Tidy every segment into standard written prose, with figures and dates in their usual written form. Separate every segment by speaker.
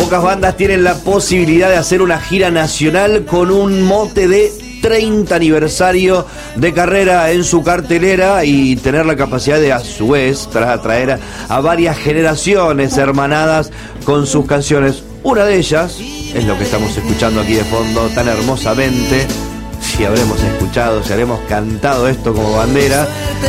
Speaker 1: pocas bandas tienen la posibilidad de hacer una gira nacional con un mote de 30 aniversario de carrera en su cartelera y tener la capacidad de, a su vez, atraer a varias generaciones hermanadas con sus canciones. Una de ellas es lo que estamos escuchando aquí de fondo tan hermosamente. Si habremos escuchado, si habremos cantado esto como bandera.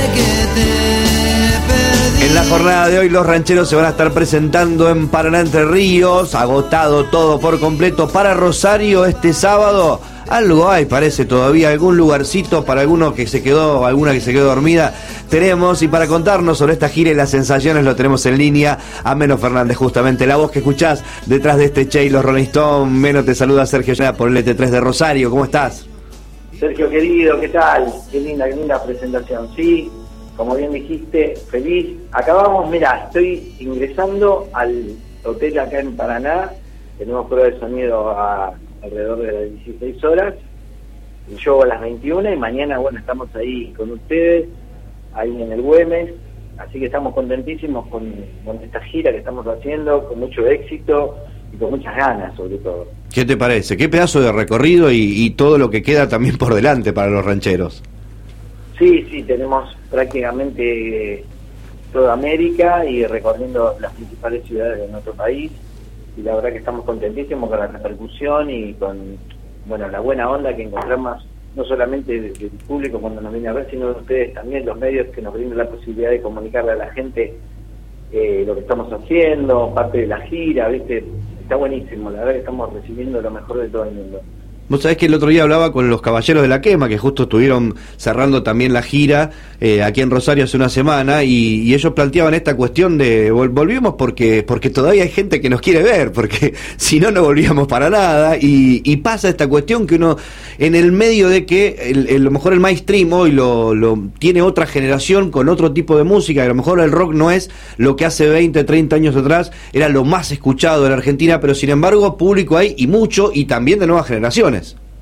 Speaker 1: En la jornada de hoy los rancheros se van a estar presentando en Paraná, Entre Ríos, agotado todo por completo. Para Rosario este sábado algo hay, parece todavía, algún lugarcito para alguna que se quedó dormida tenemos. Y para contarnos sobre esta gira y las sensaciones lo tenemos en línea a Meno Fernández, justamente la voz que escuchás detrás de este Che y los Rolling Stones. Meno, te saluda Sergio Llana por el LT3 de Rosario, ¿cómo estás?
Speaker 2: Sergio querido, ¿qué tal? Qué linda presentación. Sí, como bien dijiste, feliz. Acabamos, mira, estoy ingresando al hotel acá en Paraná. Tenemos prueba de sonido alrededor de las 16 horas. Yo a las 21 y mañana, bueno, estamos ahí con ustedes, ahí en el Güemes. Así que estamos contentísimos con esta gira que estamos haciendo, con mucho éxito y con muchas ganas, sobre todo.
Speaker 1: ¿Qué te parece? ¿Qué pedazo de recorrido y todo lo que queda también por delante para los rancheros?
Speaker 2: Sí, tenemos prácticamente toda América y recorriendo las principales ciudades de nuestro país, y la verdad que estamos contentísimos con la repercusión y con, bueno, la buena onda que encontramos, no solamente del público cuando nos viene a ver, sino de ustedes también, los medios que nos brindan la posibilidad de comunicarle a la gente lo que estamos haciendo, parte de la gira, ¿viste? Está buenísimo, la verdad que estamos recibiendo lo mejor de todo el mundo.
Speaker 1: Vos sabés que el otro día hablaba con los Caballeros de la Quema, que justo estuvieron cerrando también la gira aquí en Rosario hace una semana, y ellos planteaban esta cuestión de volvimos porque todavía hay gente que nos quiere ver, porque si no volvíamos para nada, y pasa esta cuestión que uno, en el medio de que a lo mejor el mainstream hoy lo tiene otra generación con otro tipo de música, y a lo mejor el rock no es lo que hace 20, 30 años atrás era lo más escuchado en Argentina, pero sin embargo público hay, y mucho, y también de nuevas generaciones.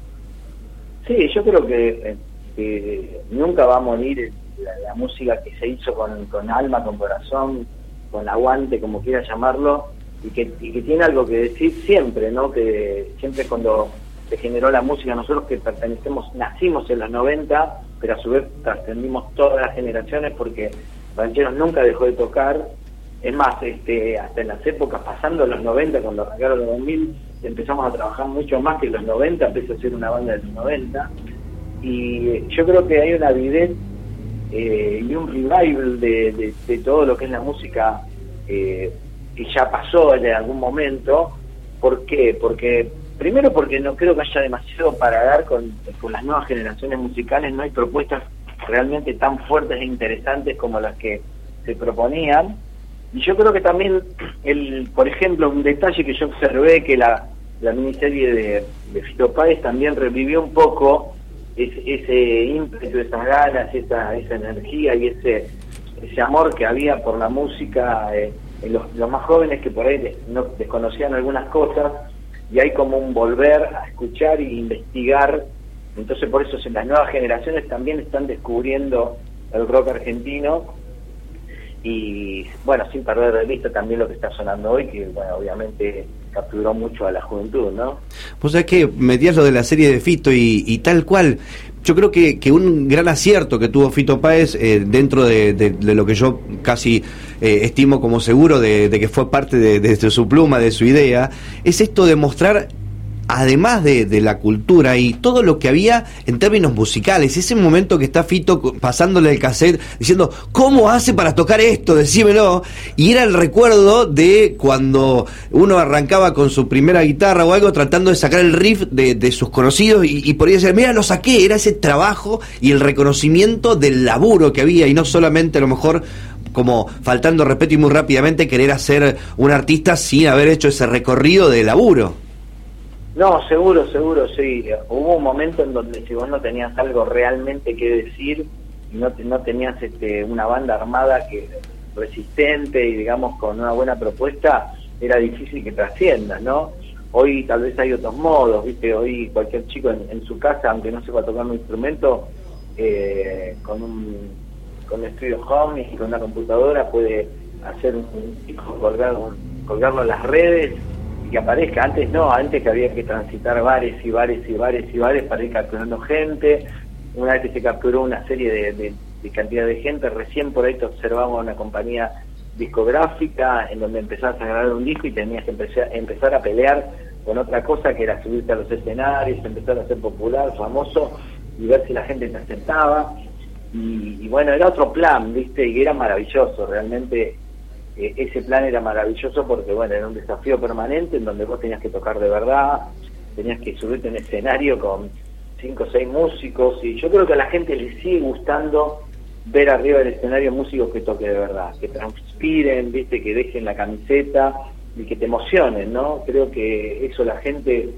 Speaker 2: Sí, yo creo que nunca va a morir la música que se hizo con alma, con corazón, con aguante, como quieras llamarlo, y que tiene algo que decir siempre, ¿no? Que siempre cuando se generó la música, nosotros que nacimos en los 90, pero a su vez trascendimos todas las generaciones, porque Rancheros nunca dejó de tocar. Es más, hasta en las épocas, pasando los 90, cuando arrancaron los 2000, empezamos a trabajar mucho más que los 90, empezó a ser una banda de los 90, y yo creo que hay una avidez y un revival de todo lo que es la música que ya pasó en algún momento. ¿Por qué? Primero porque no creo que haya demasiado para dar con las nuevas generaciones musicales, no hay propuestas realmente tan fuertes e interesantes como las que se proponían. Y yo creo que también, por ejemplo, un detalle que yo observé, que la miniserie de Fito Páez también revivió un poco ese ímpetu, esas ganas, esa energía y ese amor que había por la música en los más jóvenes, que por ahí no desconocían algunas cosas, y hay como un volver a escuchar e investigar. Entonces por eso las nuevas generaciones también están descubriendo el rock argentino. Y bueno, sin perder de vista también lo que está sonando hoy, que bueno, obviamente capturó mucho a la juventud, ¿no?
Speaker 1: Vos sabés que metías lo de la serie de Fito y tal cual. Yo creo que un gran acierto que tuvo Fito Páez dentro de lo que yo casi estimo como seguro de que fue parte de su pluma, de su idea, es esto de mostrar, además de la cultura y todo lo que había en términos musicales, ese momento que está Fito pasándole el cassette diciendo, ¿cómo hace para tocar esto? Decímelo. Y era el recuerdo de cuando uno arrancaba con su primera guitarra o algo, tratando de sacar el riff de sus conocidos, y por ahí decir, mira, lo saqué. Era ese trabajo y el reconocimiento del laburo que había, y no solamente a lo mejor como faltando respeto y muy rápidamente querer hacer un artista sin haber hecho ese recorrido de laburo.
Speaker 2: No, seguro, sí. Hubo un momento en donde si vos no tenías algo realmente que decir, y no tenías una banda armada que resistente y digamos con una buena propuesta, era difícil que trasciendas, ¿no? Hoy tal vez hay otros modos, ¿viste? Hoy cualquier chico en su casa, aunque no sepa tocar un instrumento, con un Studio Home y con una computadora puede hacer colgarlo en las redes que aparezca. Antes no, antes que había que transitar bares y bares y bares y bares para ir capturando gente. Una vez que se capturó una serie de cantidad de gente, recién por ahí te observamos una compañía discográfica en donde empezabas a grabar un disco y tenías que empezar a pelear con otra cosa que era subirte a los escenarios, empezar a ser popular, famoso y ver si la gente te aceptaba. Y bueno, era otro plan, ¿viste? Y era maravilloso, realmente ese plan era maravilloso porque, bueno, era un desafío permanente en donde vos tenías que tocar de verdad, tenías que subirte a un escenario con 5 o 6 músicos, y yo creo que a la gente le sigue gustando ver arriba del escenario músicos que toquen de verdad, que transpiren, ¿viste? Que dejen la camiseta y que te emocionen, ¿no? Creo que eso la gente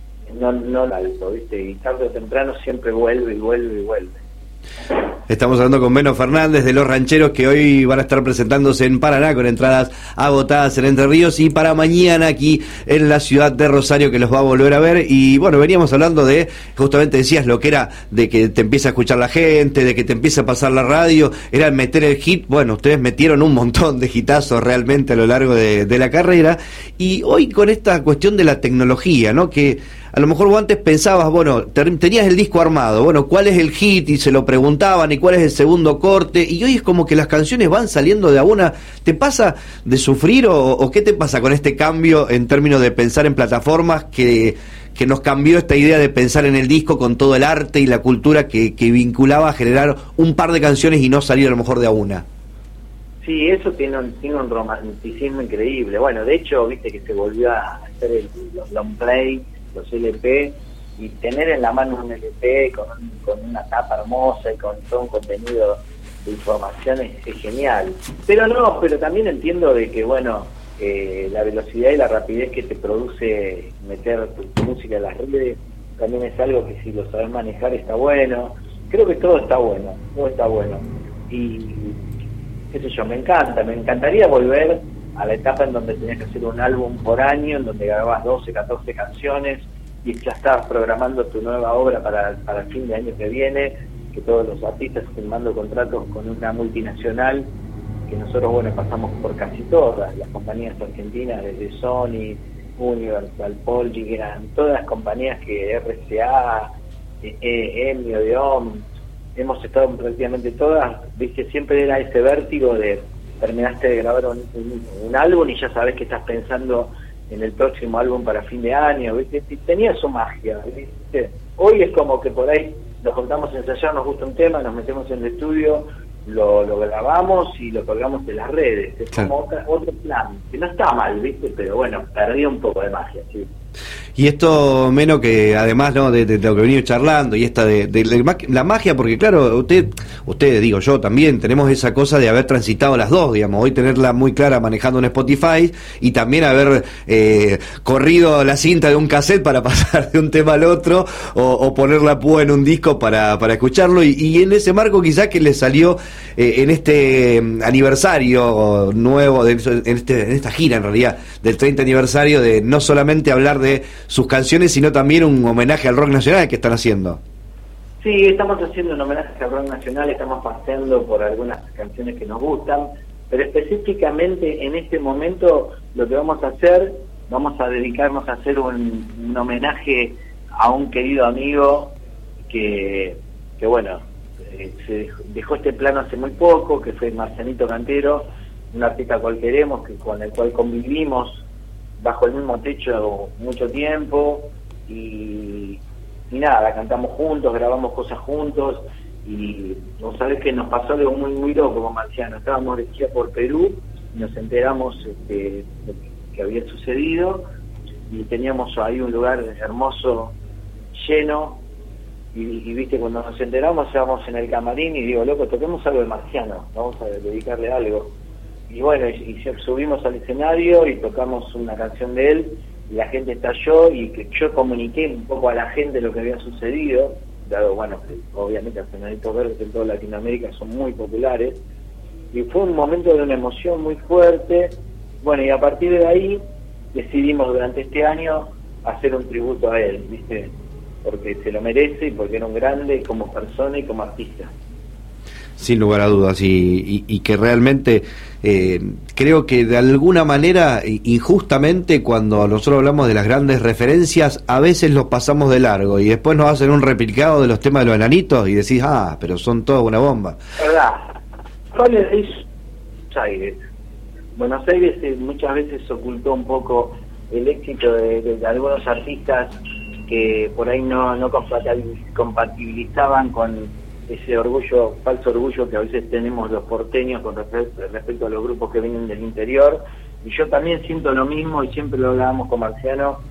Speaker 2: no alto, ¿viste? Y tarde o temprano siempre vuelve y vuelve y vuelve.
Speaker 1: Estamos hablando con Beno Fernández de Los Rancheros, que hoy van a estar presentándose en Paraná con entradas agotadas en Entre Ríos, y para mañana aquí en la ciudad de Rosario, que los va a volver a ver. Y bueno, veníamos hablando de, justamente decías lo que era de que te empieza a escuchar la gente, de que te empieza a pasar la radio, era meter el hit. Bueno, ustedes metieron un montón de hitazos realmente a lo largo de la carrera, y hoy con esta cuestión de la tecnología, ¿no? Que a lo mejor vos antes pensabas, bueno, tenías el disco armado, bueno, ¿cuál es el hit? Y se lo preguntaban, ¿y cuál es el segundo corte? Y hoy es como que las canciones van saliendo de a una. ¿Te pasa de sufrir o qué te pasa con este cambio en términos de pensar en plataformas que nos cambió esta idea de pensar en el disco con todo el arte y la cultura que vinculaba a generar un par de canciones y no salir a lo mejor de a una?
Speaker 2: Sí, eso tiene un romanticismo increíble. Bueno, de hecho, viste que se volvió a hacer los long play, los LP, y tener en la mano un LP con una tapa hermosa y con todo un contenido de información es genial. Pero también entiendo de que, bueno, la velocidad y la rapidez que te produce meter tu música en las redes también es algo que, si lo sabes manejar, está bueno. Creo que todo está bueno, y qué sé yo, me encantaría volver a la etapa en donde tenías que hacer un álbum por año, en donde grababas 12, 14 canciones y ya estabas programando tu nueva obra para el fin de año que viene, que todos los artistas firmando contratos con una multinacional, que nosotros, bueno, pasamos por casi todas las compañías argentinas, desde Sony, Universal, Polly, que eran todas las compañías que RCA, EMI, Odeon, hemos estado prácticamente todas, viste, siempre era ese vértigo de terminaste de grabar un álbum y ya sabes que estás pensando en el próximo álbum para fin de año, ¿viste? Tenía su magia, ¿viste? Hoy es como que por ahí nos juntamos a ensayar, nos gusta un tema, nos metemos en el estudio, lo grabamos y lo colgamos en las redes. Es como otro plan, que no está mal, ¿viste? Pero bueno, perdió un poco de magia, sí.
Speaker 1: Y esto, Meno, que además, ¿no?, de lo que venimos charlando y esta de la magia, porque claro, ustedes, digo yo también, tenemos esa cosa de haber transitado las dos, digamos, hoy tenerla muy clara manejando un Spotify y también haber corrido la cinta de un cassette para pasar de un tema al otro o poner la púa en un disco para escucharlo, y en ese marco quizás que les salió en este aniversario nuevo, en esta gira en realidad del 30 aniversario, de no solamente hablar de sus canciones, sino también un homenaje al rock nacional que están haciendo.
Speaker 2: Sí, estamos haciendo un homenaje al rock nacional, estamos paseando por algunas canciones que nos gustan, pero específicamente en este momento lo que vamos a hacer, vamos a dedicarnos a hacer un homenaje a un querido amigo que bueno, se dejó este plano hace muy poco, que fue Marcianito Cantero, un artista cual queremos, con el cual convivimos bajo el mismo techo mucho tiempo, y nada, cantamos juntos, grabamos cosas juntos, y vos sabés que nos pasó algo muy muy loco con Marciano. Estábamos de gira por Perú y nos enteramos de que había sucedido, y teníamos ahí un lugar hermoso, lleno, y viste, cuando nos enteramos estábamos en el camarín y digo, loco, toquemos algo de Marciano, vamos a dedicarle algo. Y bueno, y subimos al escenario y tocamos una canción de él, y la gente estalló, y que yo comuniqué un poco a la gente lo que había sucedido, dado, bueno, que obviamente los Enanitos Verdes en toda Latinoamérica son muy populares, y fue un momento de una emoción muy fuerte. Bueno, y a partir de ahí decidimos durante este año hacer un tributo a él, ¿viste? Porque se lo merece y porque era un grande como persona y como artista.
Speaker 1: Sin lugar a dudas, y que realmente creo que de alguna manera, injustamente, cuando nosotros hablamos de las grandes referencias, a veces los pasamos de largo y después nos hacen un replicado de los temas de los enanitos y decís, pero son todos una bomba.
Speaker 2: ¿Verdad? ¿Cuál es Buenos Aires? Buenos Aires muchas veces ocultó un poco el éxito de algunos artistas que por ahí no compatibilizaban con ese orgullo, falso orgullo que a veces tenemos los porteños con respecto a los grupos que vienen del interior. Y yo también siento lo mismo, y siempre lo hablábamos con Marciano,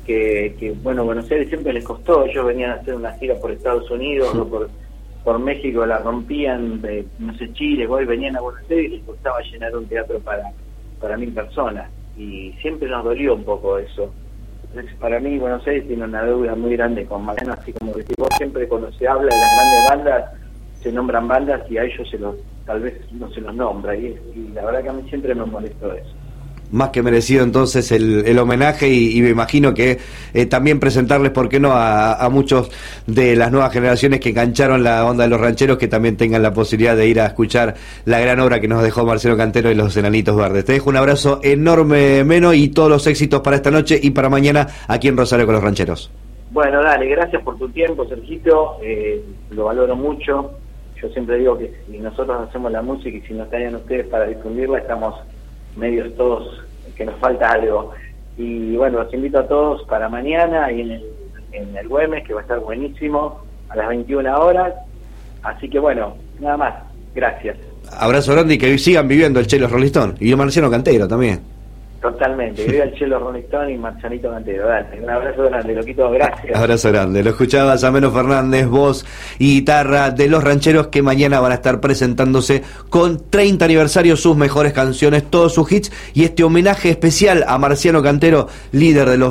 Speaker 2: que bueno, Buenos Aires siempre les costó. Ellos venían a hacer una gira por Estados Unidos o por México, la rompían, no sé, Chile, hoy venían a Buenos Aires y les costaba llenar un teatro para 1000 personas, y siempre nos dolió un poco eso. Entonces, para mí Buenos Aires tiene una deuda muy grande con Mariano, así como que vos siempre, cuando se habla de las grandes bandas, se nombran bandas y a ellos tal vez no se los nombra, y la verdad que a mí siempre me molestó eso.
Speaker 1: Más que merecido entonces el homenaje, y me imagino que también presentarles, ¿por qué no?, a muchos de las nuevas generaciones que engancharon la onda de los rancheros, que también tengan la posibilidad de ir a escuchar la gran obra que nos dejó Marciano Cantero y los Enanitos Verdes. Te dejo un abrazo enorme, Meno, y todos los éxitos para esta noche y para mañana aquí en Rosario con los Rancheros.
Speaker 2: Bueno, dale, gracias por tu tiempo, Sergito, lo valoro mucho. Yo siempre digo que si nosotros hacemos la música y si nos traen ustedes para difundirla, estamos medios todos que nos falta algo. Y bueno, los invito a todos para mañana y en el Güemes, que va a estar buenísimo, a las 21 horas. Así que bueno, nada más, gracias.
Speaker 1: Abrazo grande, y que sigan viviendo el Chelo Rolling Stone y el Marciano Cantero también.
Speaker 2: Totalmente, que viva el Chelo Rolling Stone y Marcianito Cantero. Dale, un abrazo grande, loquito, gracias.
Speaker 1: Abrazo grande. Lo escuchabas a Meno Fernández, voz y guitarra de Los Rancheros, que mañana van a estar presentándose con 30 aniversario, sus mejores canciones, todos sus hits, y este homenaje especial a Marciano Cantero, líder de los